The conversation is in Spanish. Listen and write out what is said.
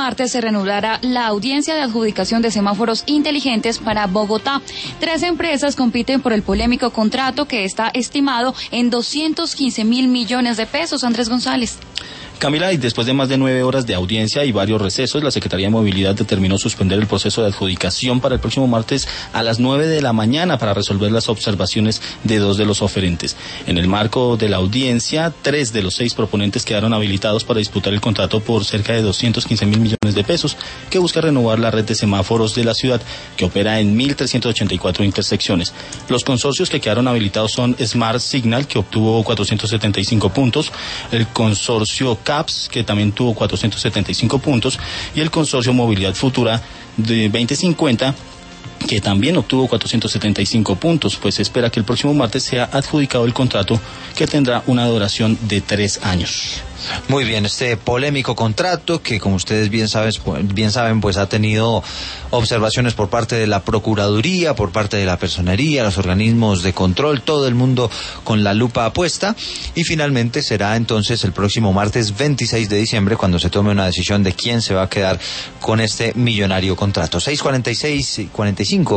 martes se reanudará la audiencia de adjudicación de semáforos inteligentes para Bogotá. 3 empresas compiten por el polémico contrato que está estimado en 215.000 millones de pesos. Andrés González. Camila, y después de más de 9 horas de audiencia y varios recesos, la Secretaría de Movilidad determinó suspender el proceso de adjudicación para el próximo martes a las 9 de la mañana para resolver las observaciones de 2 de los oferentes. En el marco de la audiencia, 3 de los 6 proponentes quedaron habilitados para disputar el contrato por cerca de 215.000 millones de pesos, que busca renovar la red de semáforos de la ciudad, que opera en 1.384 intersecciones. Los consorcios que quedaron habilitados son Smart Signal, que obtuvo 475 puntos, el consorcio CAPS, que también tuvo 475 puntos, y el consorcio Movilidad Futura de 2050, que también obtuvo 475 puntos. Pues se espera que el próximo martes sea adjudicado el contrato, que tendrá una duración de 3 años. Muy bien, este polémico contrato que, como ustedes bien saben, pues ha tenido observaciones por parte de la Procuraduría, por parte de la Personería, los organismos de control, todo el mundo con la lupa puesta, y finalmente será entonces el próximo martes 26 de diciembre cuando se tome una decisión de quién se va a quedar con este millonario contrato. 6:46, 45.